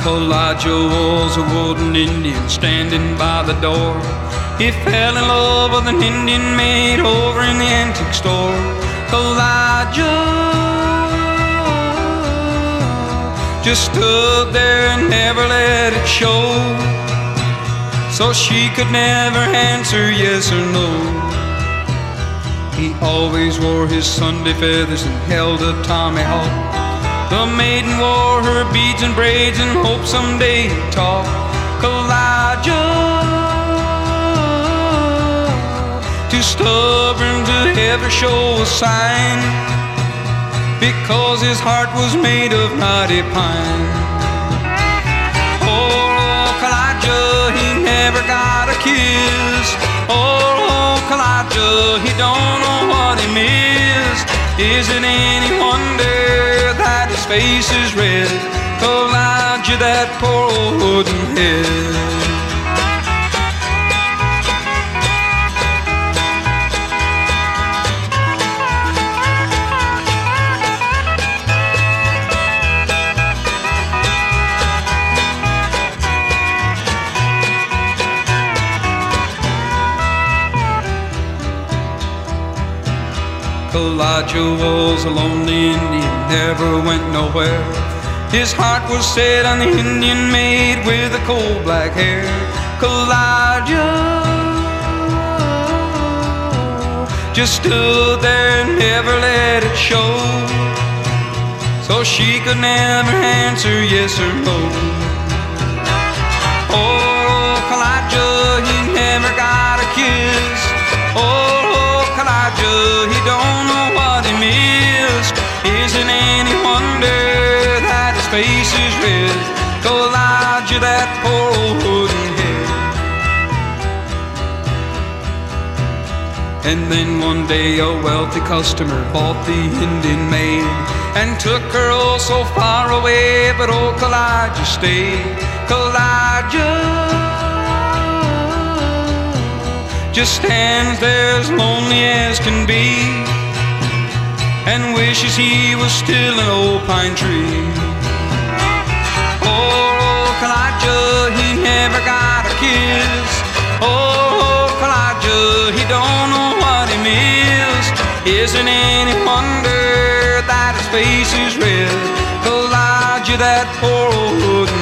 Elijah was a wooden Indian standing by the door. He fell in love with an Indian maid over in the antique store. Elijah just stood there and never let it show, so she could never answer yes or no. He always wore his Sunday feathers and held a tomahawk. The maiden wore her beads and braids and hoped someday he'd talk. Elijah, too stubborn to ever show a sign, because his heart was made of knotty pine. Oh, Elijah, he never got a kiss. Oh, Elijah, he don't know what he missed. Is it any wonder that his face is red? Elijah, that poor old wooden head. Elijah was a lonely Indian, never went nowhere. His heart was set on the Indian maid with the coal black hair. Elijah just stood there and never let it show, so she could never answer yes or no. Oh, Elijah, he never got a kiss. Oh, Elijah, he don't know what he missed. Isn't any wonder that his face is red? Elijah, that poor old wooden head. And then one day a wealthy customer bought the Indian maid and took her oh so far away, but old Elijah stayed. Elijah just stands there as lonely as can be and wishes he was still an old pine tree. Oh, Elijah, he never got a kiss. Oh, Elijah, he don't know what he missed. Isn't any wonder that his face is red? Elijah, that poor old